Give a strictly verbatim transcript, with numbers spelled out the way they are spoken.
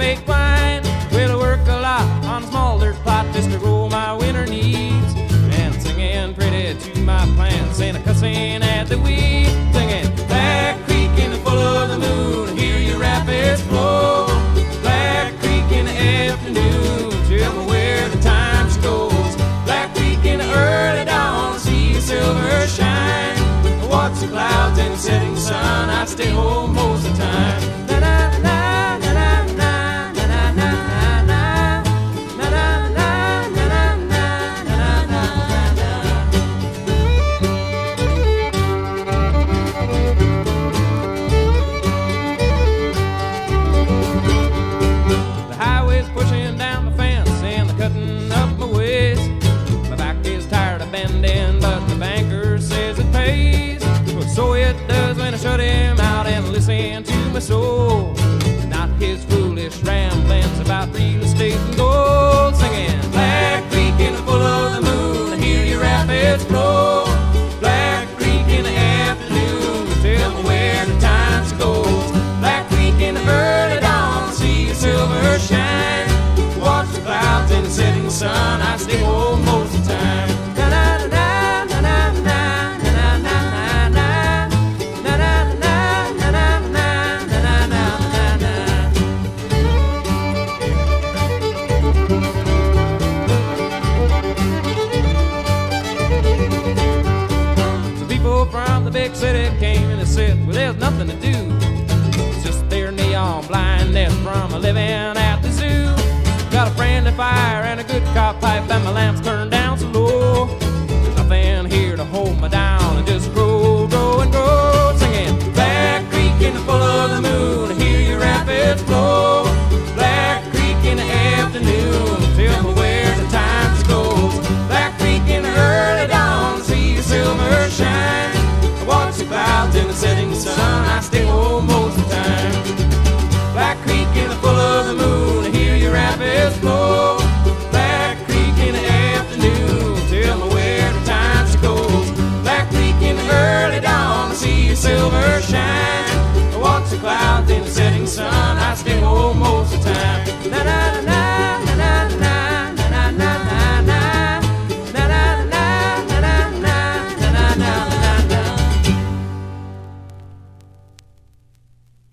make wine. Well, I work a lot on a small dirt plot just to grow my winter needs. And singing pretty to my plants and a cussing at the weeds. Singing Black Creek in the full of the moon, hear your rapids flow. Black Creek in the afternoon, tell me where the time she goes. Black Creek in the early dawn, see the silver shine. I watch the clouds and the setting sun, I stay home most of the time. So it does when I shut him out and listen to my soul, not his foolish ramblings about real estate and gold. Singing Black Creek in the full of the moon, I hear your rapids flow. Black Creek in the afternoon, tell me where the time goes. Black Creek in the early dawn, see the silver shine. Watch the clouds and the setting sun, I stay home most of the time. From the big city came and they said, well, there's nothing to do. It's just their neon blindness from a living at the zoo. Got a friendly fire and a good cob pipe and my lamps turned